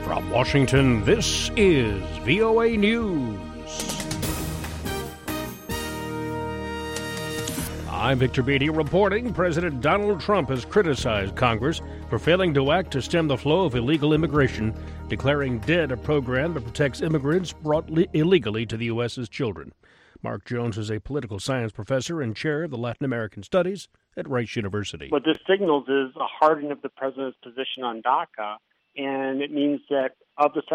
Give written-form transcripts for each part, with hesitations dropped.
From Washington, this is VOA News. I'm Victor Beatty reporting President Donald Trump has criticized Congress for failing to act to stem the flow of illegal immigration, declaring dead a program that protects immigrants brought illegally to the U.S. as children. Mark Jones is a political science professor and chair of the Latin American Studies at Rice University. What this signals is a hardening of the president's position on DACA, and it means that of the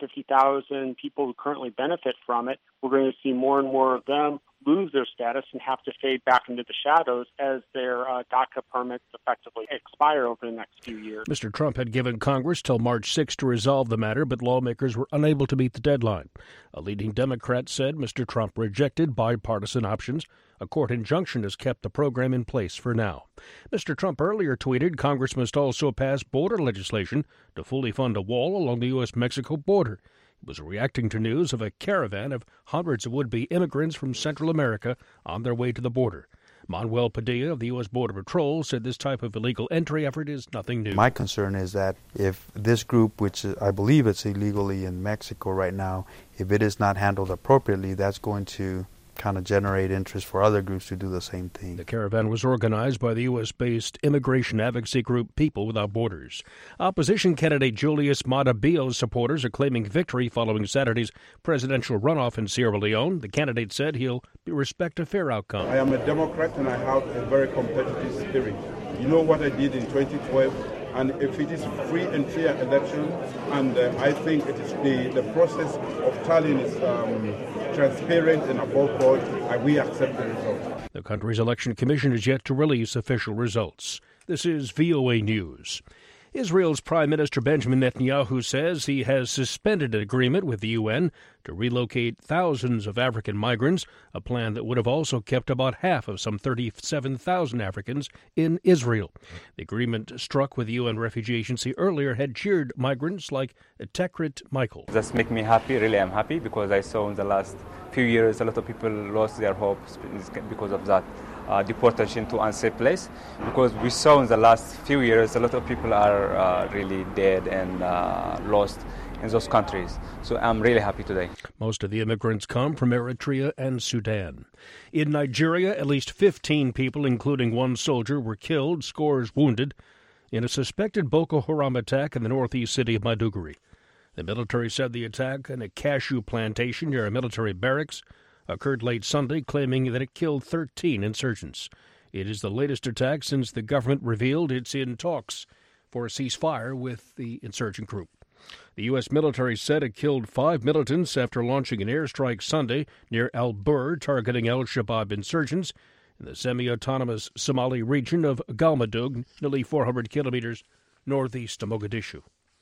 750,000 people who currently benefit from it, we're going to see more and more of them lose their status and have to fade back into the shadows as their DACA permits effectively expire over the next few years. Mr. Trump had given Congress till March 6 to resolve the matter, but lawmakers were unable to meet the deadline. A leading Democrat said Mr. Trump rejected bipartisan options. A court injunction has kept the program in place for now. Mr. Trump earlier tweeted Congress must also pass border legislation to fully fund a wall along the U.S.-Mexico border. He was reacting to news of a caravan of hundreds of would-be immigrants from Central America on their way to the border. Manuel Padilla of the U.S. Border Patrol said this type of illegal entry effort is nothing new. My concern is that if this group, which I believe it's illegally in Mexico right now, if it is not handled appropriately, that's going to kind of generate interest for other groups to do the same thing. The caravan was organized by the U.S.-based immigration advocacy group People Without Borders. Opposition candidate Julius Maada Bio's supporters are claiming victory following Saturday's presidential runoff in Sierra Leone. The candidate said he'll respect a fair outcome. I am a Democrat and I have a very competitive spirit. You know what I did in 2012? And if it is free and fair election, and I think it is the process of tallying is transparent and above board, we accept the result. The country's election commission is yet to release official results. This is VOA News. Israel's Prime Minister Benjamin Netanyahu says he has suspended an agreement with the UN to relocate thousands of African migrants, a plan that would have also kept about half of some 37,000 Africans in Israel. The agreement struck with the UN Refugee Agency earlier had cheered migrants like Tekrit Michael. That's make me happy, really I'm happy, because I saw in the last few years a lot of people lost their hopes because of that. Deportation to unsafe place, because we saw in the last few years a lot of people are really dead and lost in those countries. So I'm really happy today. Most of the immigrants come from Eritrea and Sudan. In Nigeria, at least 15 people, including one soldier, were killed, scores wounded, in a suspected Boko Haram attack in the northeast city of Maiduguri. The military said the attack on a cashew plantation near a military barracks occurred late Sunday, claiming that it killed 13 insurgents. It is the latest attack since the government revealed it's in talks for a ceasefire with the insurgent group. The U.S. military said it killed 5 militants after launching an airstrike Sunday near Al-Bur, targeting al-Shabaab insurgents in the semi-autonomous Somali region of Galmudug, nearly 400 kilometers northeast of Mogadishu.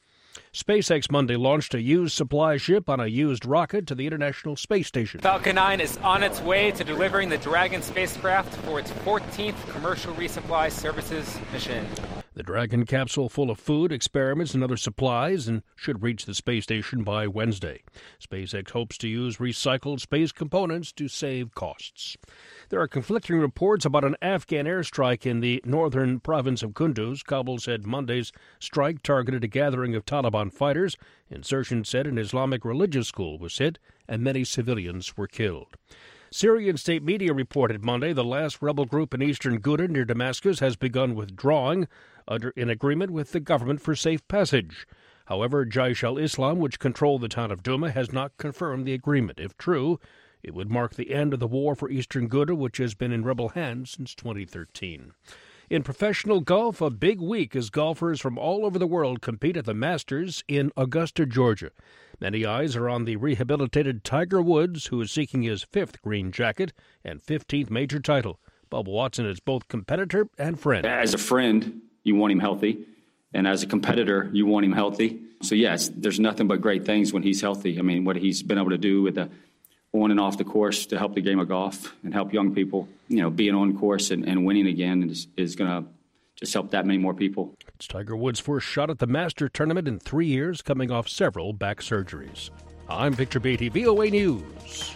SpaceX Monday launched a used supply ship on a used rocket to the International Space Station. Falcon 9 is on its way to delivering the Dragon spacecraft for its 14th commercial resupply services mission. The Dragon capsule, full of food, experiments, and other supplies, and should reach the space station by Wednesday. SpaceX hopes to use recycled space components to save costs. There are conflicting reports about an Afghan airstrike in the northern province of Kunduz. Kabul said Monday's strike targeted a gathering of Taliban fighters. Insurgents said an Islamic religious school was hit and many civilians were killed. Syrian state media reported Monday the last rebel group in eastern Ghouta near Damascus has begun withdrawing under an agreement with the government for safe passage. However, Jaish al-Islam, which controlled the town of Douma, has not confirmed the agreement. If true, it would mark the end of the war for eastern Ghouta, which has been in rebel hands since 2013. In professional golf, a big week as golfers from all over the world compete at the Masters in Augusta, Georgia. Many eyes are on the rehabilitated Tiger Woods, who is seeking his 5th green jacket and 15th major title. Bubba Watson is both competitor and friend. As a friend, you want him healthy, and as a competitor, you want him healthy. So, yes, there's nothing but great things when he's healthy. I mean, what he's been able to do with the on and off the course to help the game of golf and help young people, being on course and winning again is going to just help that many more people. It's Tiger Woods' first shot at the Master Tournament in 3 years, coming off several back surgeries. I'm Victor Beatty, VOA News.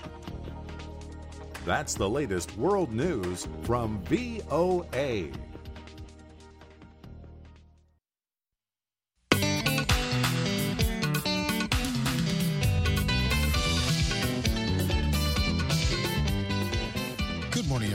That's the latest world news from VOA.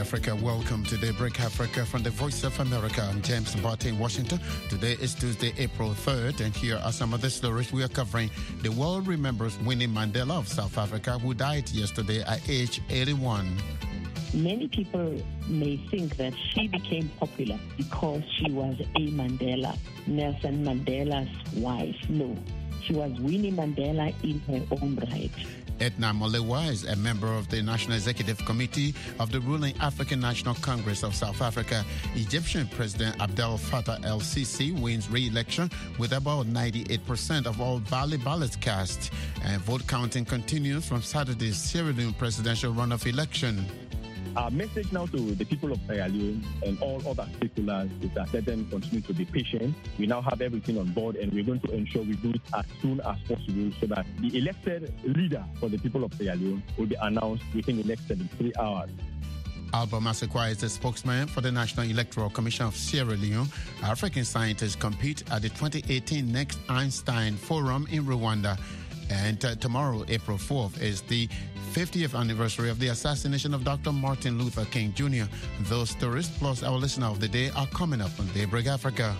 Africa. Welcome to Daybreak Africa from the Voice of America. I'm James Mbate in Washington. Today is Tuesday, April 3rd, and here are some of the stories we are covering. The world remembers Winnie Mandela of South Africa, who died yesterday at age 81. Many people may think that she became popular because she was a Mandela, Nelson Mandela's wife. No, she was Winnie Mandela in her own right. Edna Molewa is a member of the National Executive Committee of the ruling African National Congress of South Africa. Egyptian President Abdel Fattah el-Sisi wins re-election with about 98% of all valid ballots cast. And vote counting continues from Saturday's Sierra Leone presidential runoff election. Our message now to the people of Sierra Leone and all other stakeholders is that let them continue to be patient. We now have everything on board, and we're going to ensure we do it as soon as possible so that the elected leader for the people of Sierra Leone will be announced within the next 73 hours. Alba Masakwa is the spokesman for the National Electoral Commission of Sierra Leone. African scientists compete at the 2018 Next Einstein Forum in Rwanda. And tomorrow, April 4th, is the 50th anniversary of the assassination of Dr. Martin Luther King Jr. Those stories, plus our listener of the day, are coming up on Daybreak Africa.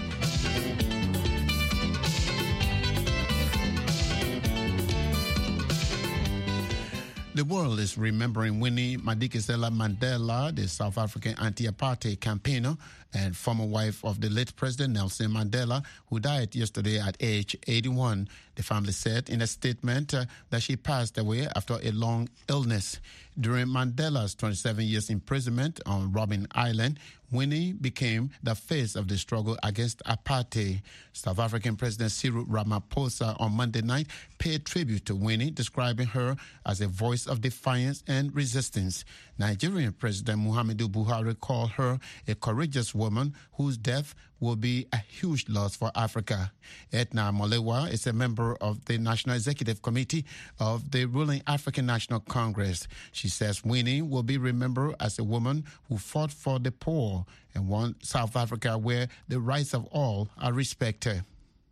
The world is remembering Winnie Madikizela Mandela, the South African anti-apartheid campaigner and former wife of the late President Nelson Mandela, who died yesterday at age 81. The family said in a statement that she passed away after a long illness. During Mandela's 27 years imprisonment on Robben Island, Winnie became the face of the struggle against apartheid. South African President Cyril Ramaphosa on Monday night paid tribute to Winnie, describing her as a voice of defiance and resistance. Nigerian President Muhammadu Buhari called her a courageous woman whose death will be a huge loss for Africa. Edna Molewa is a member of the National Executive Committee of the ruling African National Congress. She says Winnie will be remembered as a woman who fought for the poor and won South Africa where the rights of all are respected.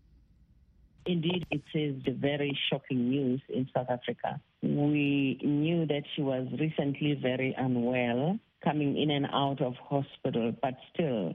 Indeed, it is very shocking news in South Africa. We knew that she was recently very unwell, coming in and out of hospital, but still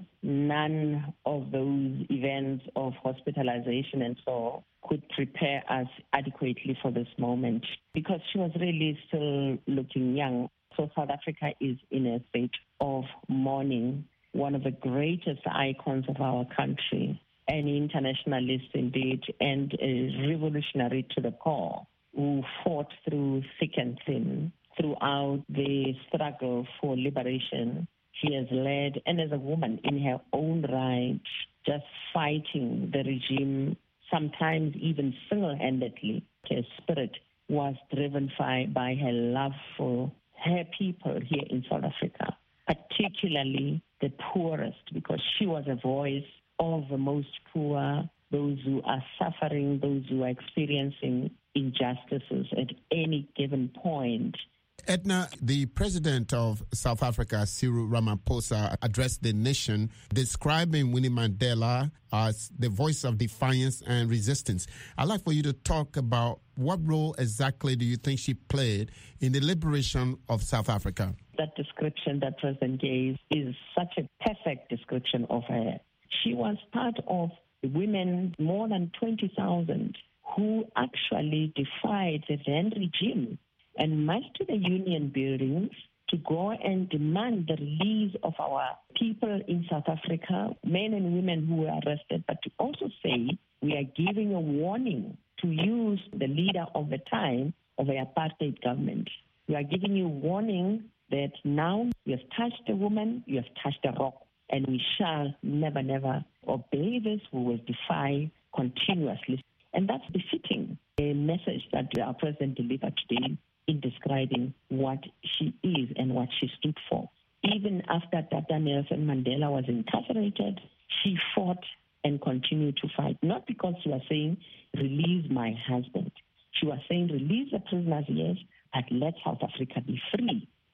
none of those events of hospitalization and so could prepare us adequately for this moment because she was really still looking young. So South Africa is in a state of mourning, one of the greatest icons of our country, an internationalist indeed, and a revolutionary to the core, who fought through thick and thin throughout the struggle for liberation. She has led, and as a woman in her own right, just fighting the regime, sometimes even single-handedly. Her spirit was driven by her love for her people here in South Africa, particularly the poorest, because she was a voice of the most poor, those who are suffering, those who are experiencing injustices at any given point. Edna, the president of South Africa, Cyril Ramaphosa, addressed the nation describing Winnie Mandela as the voice of defiance and resistance. I'd like for you to talk about what role exactly do you think she played in the liberation of South Africa? That description that President gave is such a perfect description of her. She was part of the women, more than 20,000, who actually defied the then regime and marched to the union buildings to go and demand the release of our people in South Africa, men and women who were arrested, but to also say we are giving a warning to use the leader of the time of the apartheid government. We are giving you warning that now you have touched a woman, you have touched a rock, and we shall never, never obey this. We will defy continuously. And that's befitting a message that our president delivered today in describing what she is and what she stood for. Even after Dr. Nelson Mandela was incarcerated, she fought and continued to fight, not because she was saying, release my husband. She was saying, release the prisoners, yes, but let South Africa be free.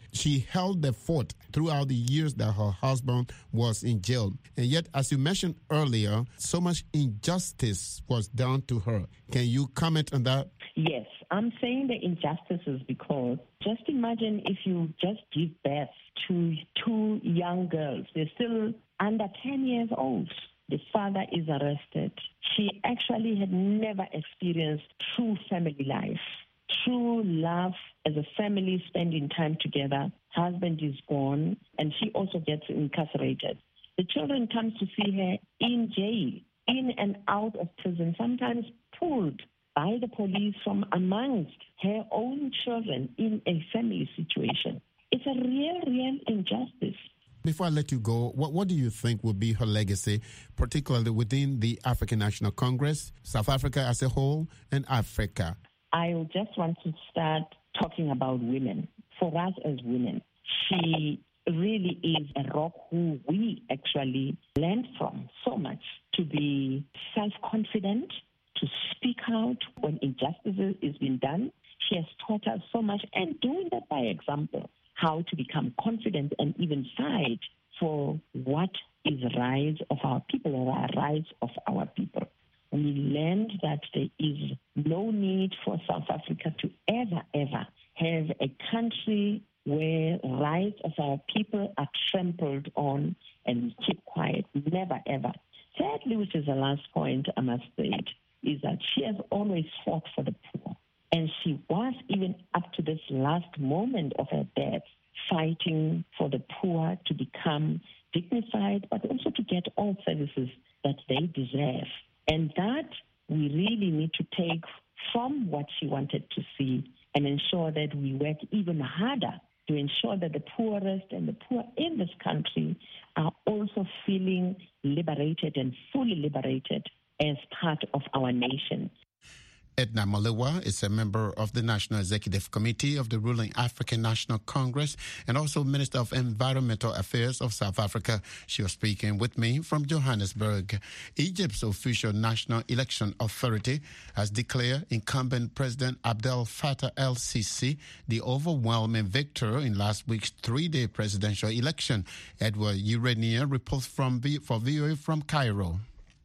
She held the fort throughout the years that her husband was in jail. And yet, as you mentioned earlier, so much injustice was done to her. Can you comment on that? Yes, I'm saying the injustices because just imagine if you just give birth to two young girls. They're still under 10 years old. The father is arrested. She actually had never experienced true family life, true love as a family, spending time together. Husband is gone, and she also gets incarcerated. The children come to see her in jail, in and out of prison, sometimes pulled by the police from amongst her own children in a family situation. It's a real injustice. Before I let you go, what do you think will be her legacy, particularly within the African National Congress, South Africa as a whole, and Africa? I just want to start talking about women. For us as women, she really is a rock who we actually learned from so much, to be self-confident, to speak out when injustice is being done. She has taught us so much, and doing that by example, how to become confident and even fight for what is the rights of our people or our rights of our people. We learned that there is no need for South Africa to ever have a country where rights of our people are trampled on and we keep quiet. Never, ever. Thirdly, which is the last point I must state, is that she has always fought for the poor. And she was, even up to this last moment of her death, fighting for the poor to become dignified, but also to get all services that they deserve. And that we really need to take from what she wanted to see and ensure that we work even harder to ensure that the poorest and the poor in this country are also feeling liberated and fully liberated as part of our nation. Edna Malewa is a member of the National Executive Committee of the ruling African National Congress and also Minister of Environmental Affairs of South Africa. She was speaking with me from Johannesburg. Egypt's official National Election Authority has declared incumbent President Abdel Fattah el-Sisi the overwhelming victor in last week's three-day presidential election. Edward Urania reports for VOA from Cairo.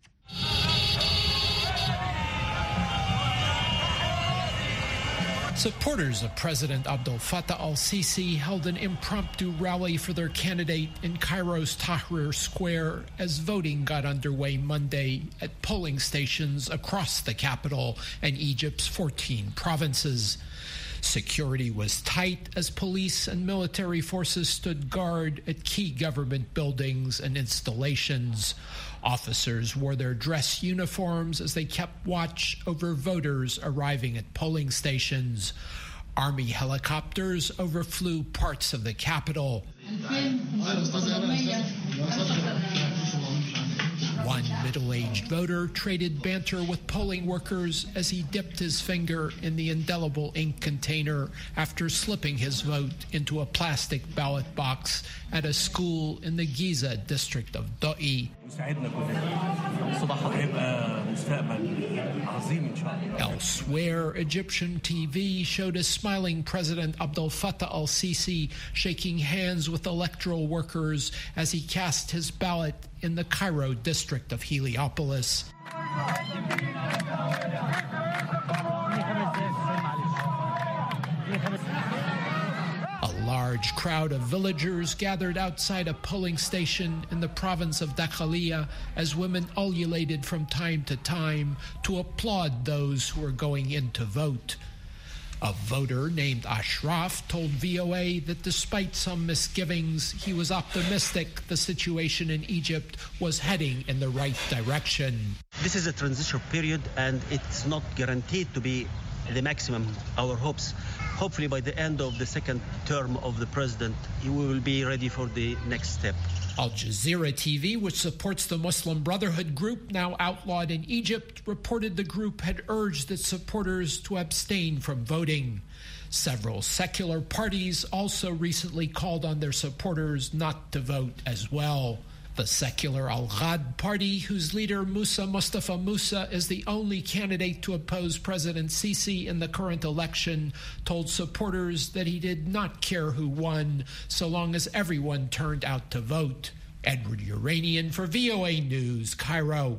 Supporters of President Abdel Fattah el-Sisi held an impromptu rally for their candidate in Cairo's Tahrir Square as voting got underway Monday at polling stations across the capital and Egypt's 14 provinces. Security was tight as police and military forces stood guard at key government buildings and installations. Officers wore their dress uniforms as they kept watch over voters arriving at polling stations. Army helicopters overflew parts of the capital. One middle-aged voter traded banter with polling workers as he dipped his finger in the indelible ink container after slipping his vote into a plastic ballot box at a school in the Giza district of Doi. Elsewhere, Egyptian TV showed a smiling President Abdel Fattah el-Sisi shaking hands with electoral workers as he cast his ballot in the Cairo district of Heliopolis. A large crowd of villagers gathered outside a polling station in the province of Dakhlia as women ululated from time to time to applaud those who were going in to vote. A voter named Ashraf told VOA that despite some misgivings, he was optimistic the situation in Egypt was heading in the right direction. This is a transition period and it's not guaranteed to be the maximum, our hopes. Hopefully by the end of the second term of the president, we will be ready for the next step. Al Jazeera TV, which supports the Muslim Brotherhood group now outlawed in Egypt, reported the group had urged its supporters to abstain from voting. Several secular parties also recently called on their supporters not to vote as well. The secular Al-Ghad party, whose leader Mustafa Musa is the only candidate to oppose President Sisi in the current election, told supporters that he did not care who won, so long as everyone turned out to vote. Edward Uranian for VOA News, Cairo.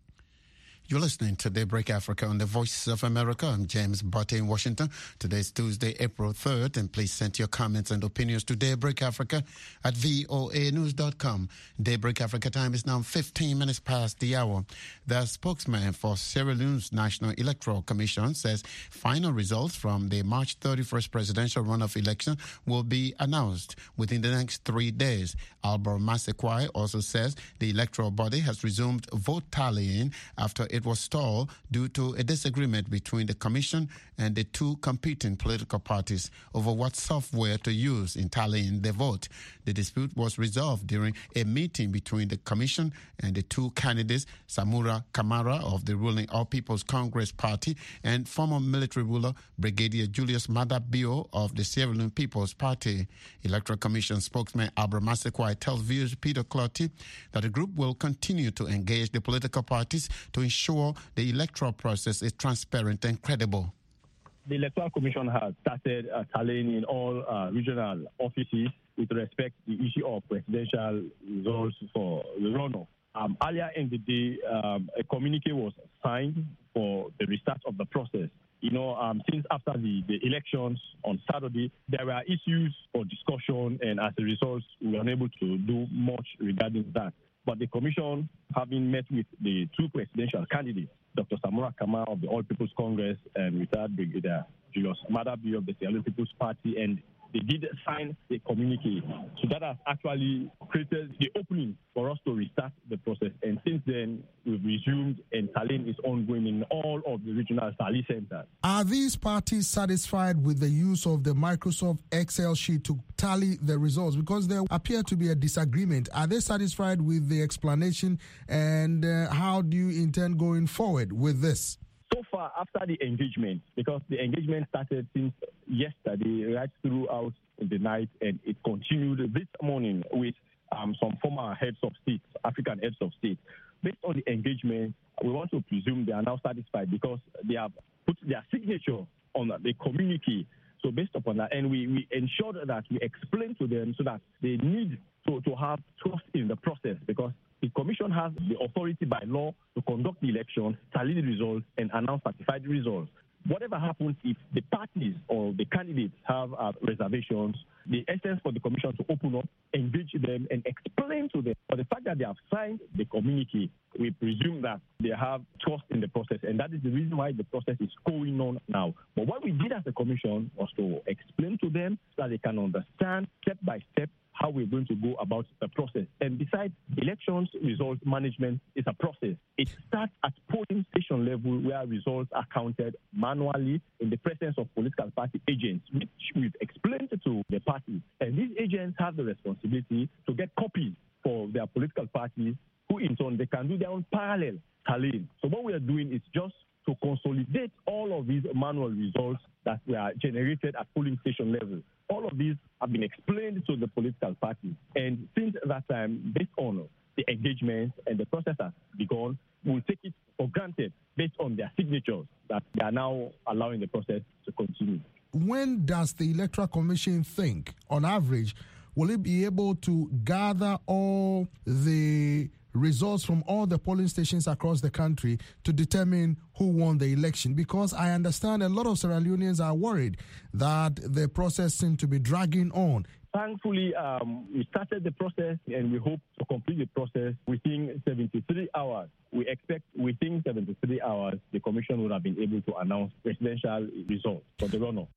You're listening to Daybreak Africa on the Voice of America. I'm James Butte in Washington. Today's Tuesday, April 3rd, and please send your comments and opinions to Daybreak Africa at voanews.com. Daybreak Africa time is now 15 minutes past the hour. The spokesman for Sierra Leone's National Electoral Commission says final results from the March 31st presidential runoff election will be announced within the next 3 days. Albert Masekwai also says the electoral body has resumed vote tallying after it was stalled due to a disagreement between the commission and the two competing political parties over what software to use in tallying the vote. The dispute was resolved during a meeting between the commission and the two candidates, Samura Kamara of the ruling All People's Congress Party and former military ruler Brigadier Julius Maada Bio of the Sierra Leone People's Party. Electoral Commission spokesman Albert Masekwai tells viewers Peter Clotty that the group will continue to engage the political parties to ensure the electoral process is transparent and credible. The Electoral Commission has started tallying in all regional offices with respect to the issue of presidential results for the runoff. Earlier in the day, a communique was signed for the restart of the process. Since after the elections on Saturday, there were issues for discussion, and as a result, we were unable to do much regarding that. But the commission, having met with the two presidential candidates, Dr. Samura Kamara of the All People's Congress and retired Brigadier Julius Maada Bio of the Sierra Leone People's Party, and they did sign a communique. So that has actually created the opening for us to restart the process. And since then, we've resumed, and tallying is ongoing in all of the regional tally centers. Are these parties satisfied with the use of the Microsoft Excel sheet to tally the results? Because there appear to be a disagreement. Are they satisfied with the explanation, and how do you intend going forward with this? So far, after the engagement, because the engagement started since yesterday, right throughout the night, and it continued this morning with some former heads of state, African heads of state. Based on the engagement, we want to presume they are now satisfied because they have put their signature on the communique. So based upon that, and we ensured that we explained to them so that they need to have trust in the process, because the commission has the authority by law to conduct the election, tally the results, and announce certified results. Whatever happens, if the parties or the candidates have reservations, the essence for the commission to open up, engage them, and explain to them. But the fact that they have signed the communique, we presume that they have trust in the process, and that is the reason why the process is going on now. But what we did as a commission was to explain to them so that they can understand step by step how we're going to go about the process. And besides, elections results management is a process. It starts at polling station level, where results are counted manually in the presence of political party agents, which we've explained to the parties. And these agents have the responsibility to get copies for their political parties, who in turn, they can do their own parallel tallying. So what we are doing is just to consolidate all of these manual results that were generated at polling station level. All of these have been explained to the political parties. And since that time, based on the engagement and the process has begun, we'll take it for granted based on their signatures that they are now allowing the process to continue. When does the Electoral Commission think, on average, will it be able to gather all the results from all the polling stations across the country to determine who won the election? Because I understand a lot of Sierra Leoneans are worried that the process seems to be dragging on. Thankfully, we started the process, and we hope to complete the process within 73 hours. We expect within 73 hours, the commission would have been able to announce presidential results for the runoff.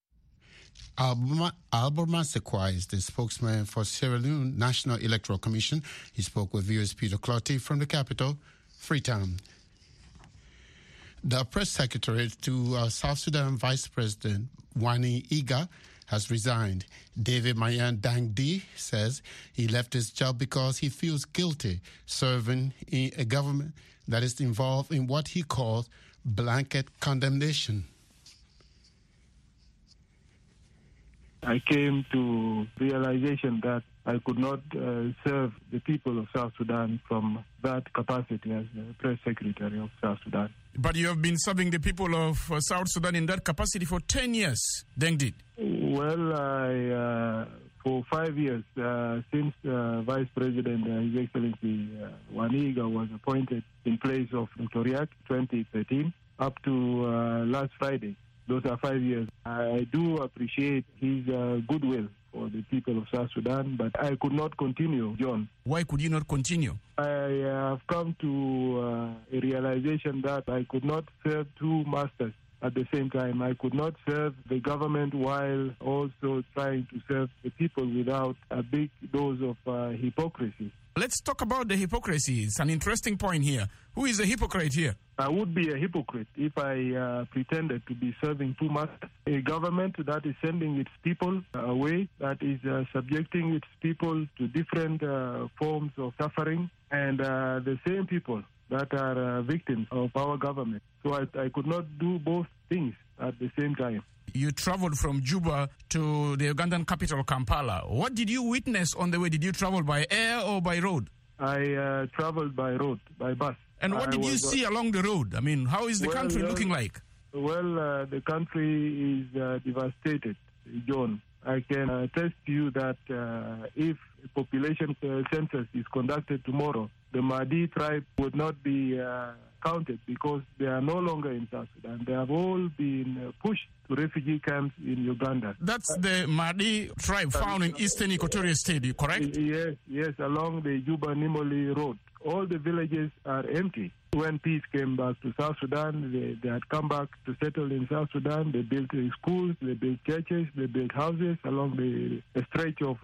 Albert Masekwai is the spokesman for Sierra Leone National Electoral Commission. He spoke with viewers Peter Clotty from the capital, Freetown. The press secretary to South Sudan Vice President Wani Iga has resigned. David Mayan Dangdi says he left his job because he feels guilty serving in a government that is involved in what he calls blanket condemnation. I came to realization that I could not serve the people of South Sudan from that capacity as the press secretary of South Sudan. But you have been serving the people of South Sudan in that capacity for 10 years, Deng Did. Well, for 5 years, since Vice President, His Excellency Waniga was appointed in place of Dr. Riek 2013, up to last Friday. Those are 5 years. I do appreciate his goodwill for the people of South Sudan, but I could not continue, John. Why could you not continue? I have come to a realization that I could not serve two masters at the same time. I could not serve the government while also trying to serve the people without a big dose of hypocrisy. Let's talk about the hypocrisy. It's an interesting point here. Who is a hypocrite here? I would be a hypocrite if I pretended to be serving two masters. A government that is sending its people away, that is subjecting its people to different forms of suffering, and the same people that are victims of our government. So I could not do both things at the same time. You traveled from Juba to the Ugandan capital, Kampala. What did you witness on the way? Did you travel by air or by road? I traveled by road, by bus. And what did you see along the road? I mean, how is the country looking like? Well, the country is devastated, John. I can attest to you that if a population census is conducted tomorrow, the Mahdi tribe would not be counted because they are no longer in South Sudan. They have all been pushed to refugee camps in Uganda. That's the Mahdi tribe found in eastern Equatorial State, correct? Yes, along the Juba-Nimoli road. All the villages are empty. When peace came back to South Sudan, they had come back to settle in South Sudan. They built schools, they built churches, they built houses along the stretch of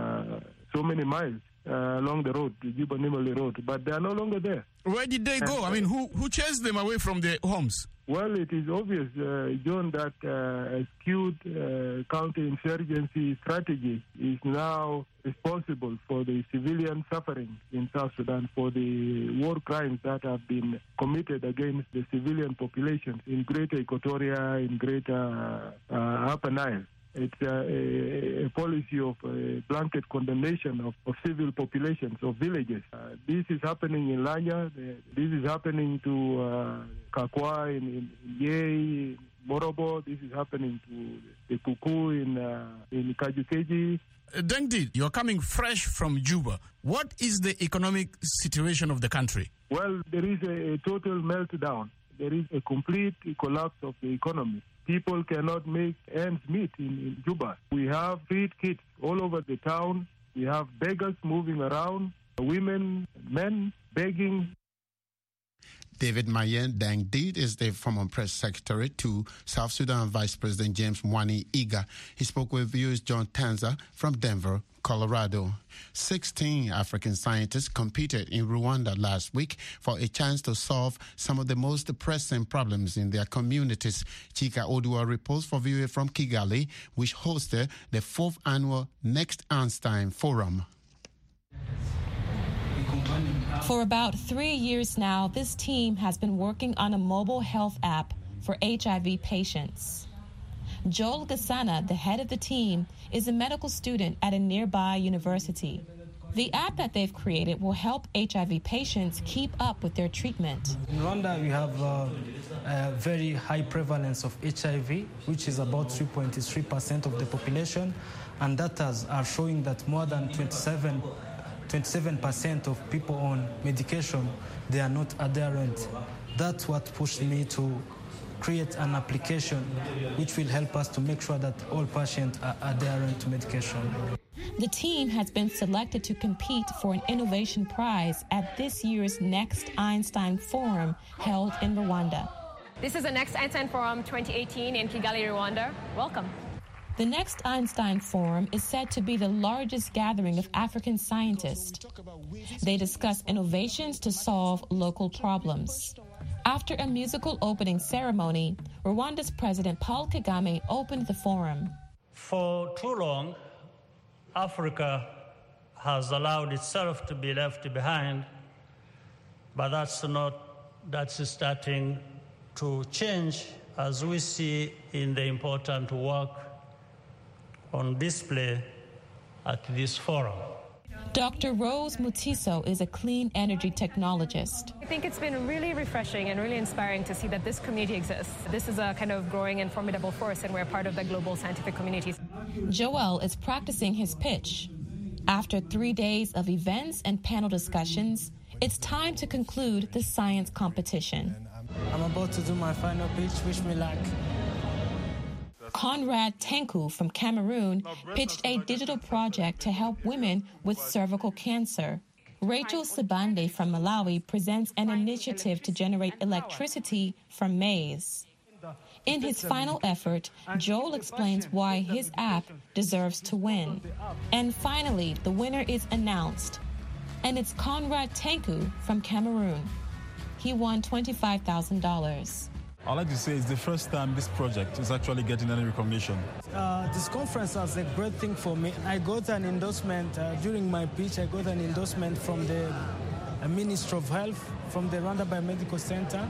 so many miles along the road, the Juba-Nimoli road. But they are no longer there. Where did they go? I mean, who chased them away from their homes? Well, it is obvious, John, that a skewed counterinsurgency strategy is now responsible for the civilian suffering in South Sudan, for the war crimes that have been committed against the civilian populations in Greater Equatoria, in Greater Upper Nile. It's a policy of blanket condemnation of civil populations, of villages. This is happening in Lanya. This is happening to Kakwa in Yei, Morobo. This is happening to the Kuku in Kajukeji. Deng Did, you're coming fresh from Juba. What is the economic situation of the country? Well, there is a total meltdown. There is a complete collapse of the economy. People cannot make ends meet in Juba. We have street kids all over the town. We have beggars moving around, women, men begging. David Mayen Deng Did is the former press secretary to South Sudan Vice President James Waniga. He spoke with viewers John Tanza from Denver, Colorado. 16 African scientists competed in Rwanda last week for a chance to solve some of the most pressing problems in their communities. Chika Odua reports for viewers from Kigali, which hosted the 4th annual Next Einstein Forum. For about 3 years now, this team has been working on a mobile health app for HIV patients. Joel Gasana, the head of the team, is a medical student at a nearby university. The app that they've created will help HIV patients keep up with their treatment. In Rwanda, we have a very high prevalence of HIV, which is about 3.3% of the population, and data are showing that more than 27% of people on medication, they are not adherent. That's what pushed me to create an application which will help us to make sure that all patients are adherent to medication. The team has been selected to compete for an innovation prize at this year's Next Einstein Forum held in Rwanda. This is the Next Einstein Forum 2018 in Kigali, Rwanda. Welcome. The Next Einstein Forum is said to be the largest gathering of African scientists. They discuss innovations to solve local problems. After a musical opening ceremony, Rwanda's President Paul Kagame opened the forum. For too long, Africa has allowed itself to be left behind, but that's starting to change as we see in the important work on display at this forum. Dr. Rose Mutiso is a clean energy technologist. I think it's been really refreshing and really inspiring to see that this community exists. This is a kind of growing and formidable force, and we're part of the global scientific community. Joel is practicing his pitch. After 3 days of events and panel discussions, it's time to conclude the science competition. I'm about to do my final pitch. Wish me luck. Conrad Tenku from Cameroon pitched a digital project to help women with cervical cancer. Rachel Sibande from Malawi presents an initiative to generate electricity from maize. In his final effort, Joel explains why his app deserves to win. And finally, the winner is announced. And it's Conrad Tenku from Cameroon. He won $25,000. I'd like to say it's the first time this project is actually getting any recognition. This conference was a great thing for me. I got an endorsement during my pitch. I got an endorsement from the Ministry of Health, from the Rwanda Biomedical Center,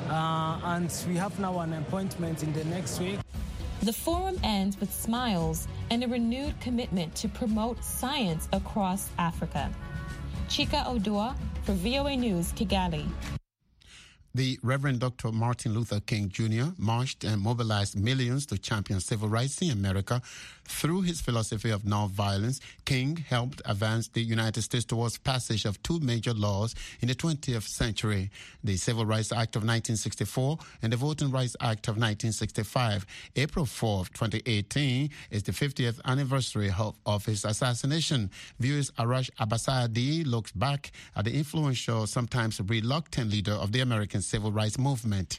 and we have now an appointment in the next week. The forum ends with smiles and a renewed commitment to promote science across Africa. Chika Odua for VOA News, Kigali. The Reverend Dr. Martin Luther King Jr. marched and mobilized millions to champion civil rights in America. Through his philosophy of nonviolence, King helped advance the United States towards passage of two major laws in the 20th century, the Civil Rights Act of 1964 and the Voting Rights Act of 1965. April 4th, 2018 is the 50th anniversary of his assassination. Viewers Arash Abbasadi looks back at the influential, sometimes reluctant leader of the American civil rights movement.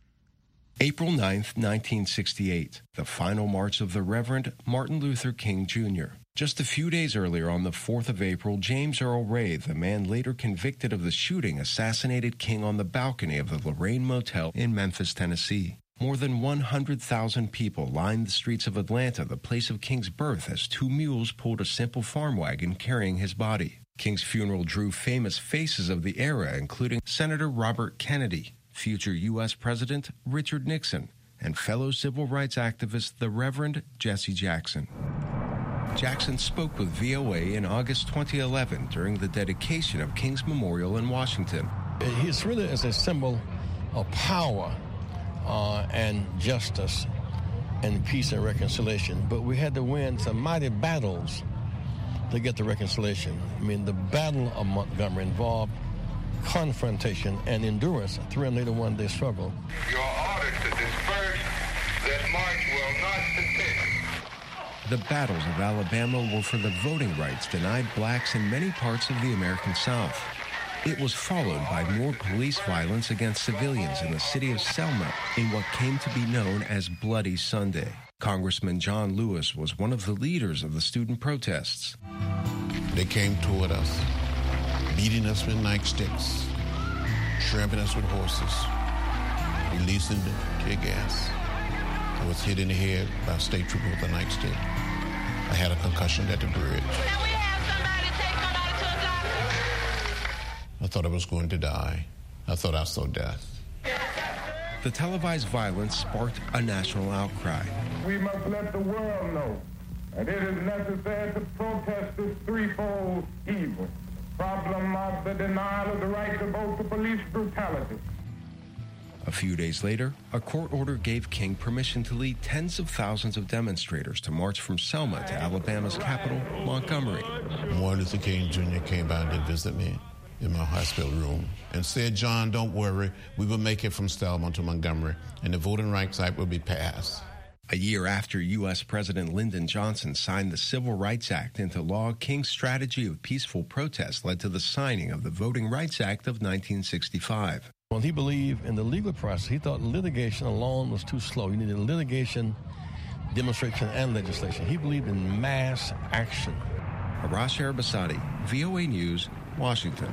April 9th, 1968, the final march of the Reverend Martin Luther King Jr. Just a few days earlier, on the 4th of April, James Earl Ray, the man later convicted of the shooting, assassinated King on the balcony of the Lorraine Motel in Memphis, Tennessee. More than 100,000 people lined the streets of Atlanta, the place of King's birth, as two mules pulled a simple farm wagon carrying his body. King's funeral drew famous faces of the era, including Senator Robert Kennedy, future U.S. President Richard Nixon, and fellow civil rights activist the Reverend Jesse Jackson. Jackson spoke with VOA in August 2011 during the dedication of King's Memorial in Washington. He's really as a symbol of power and justice and peace and reconciliation. But we had to win some mighty battles to get the reconciliation. I mean, the Battle of Montgomery involved confrontation and endurance, a 381-day struggle. Your order to disperse this march will not continue. The battles of Alabama were for the voting rights denied blacks in many parts of the American South. It was followed by more police violence against civilians in the city of Selma in what came to be known as Bloody Sunday. Congressman John Lewis was one of the leaders of the student protests. They came toward us, beating us with nightsticks, trampling us with horses, releasing the tear gas. I was hit in the head by a state trooper with a nightstick. I had a concussion at the bridge. Can we have somebody take somebody to a doctor? I thought I was going to die. I thought I saw death. The televised violence sparked a national outcry. We must let the world know that it is necessary to protest this threefold evil. Problem of the denial of the right to vote to police brutality. A few days later, a court order gave King permission to lead tens of thousands of demonstrators to march from Selma to Alabama's capital, Montgomery. Martin Luther King Jr. came by to visit me in my hospital room and said, "John, don't worry. We will make it from Selma to Montgomery, and the Voting Rights Act will be passed." A year after U.S. President Lyndon Johnson signed the Civil Rights Act into law, King's strategy of peaceful protest led to the signing of the Voting Rights Act of 1965. Well, he believed in the legal process. He thought litigation alone was too slow. You needed litigation, demonstration, and legislation. He believed in mass action. Arash Arabasadi, VOA News, Washington.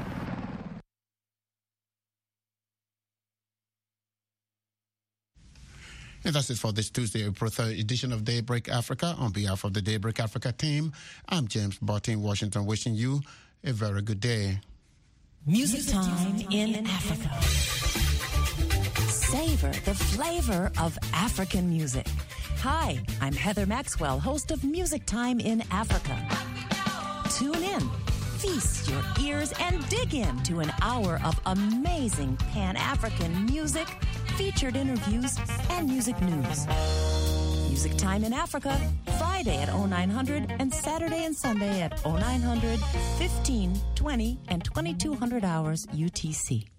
And that's it for this Tuesday, April 3rd edition of Daybreak Africa. On behalf of the Daybreak Africa team, I'm James Barton in Washington, wishing you a very good day. Music time in Africa. Savor the flavor of African music. Hi, I'm Heather Maxwell, host of Music Time in Africa. Tune in, Feast your ears and dig into an hour of amazing Pan-African music, featured interviews, and music news. Music Time in Africa, Friday at 0900 and Saturday and Sunday at 0900, 15, 20, and 2200 hours UTC.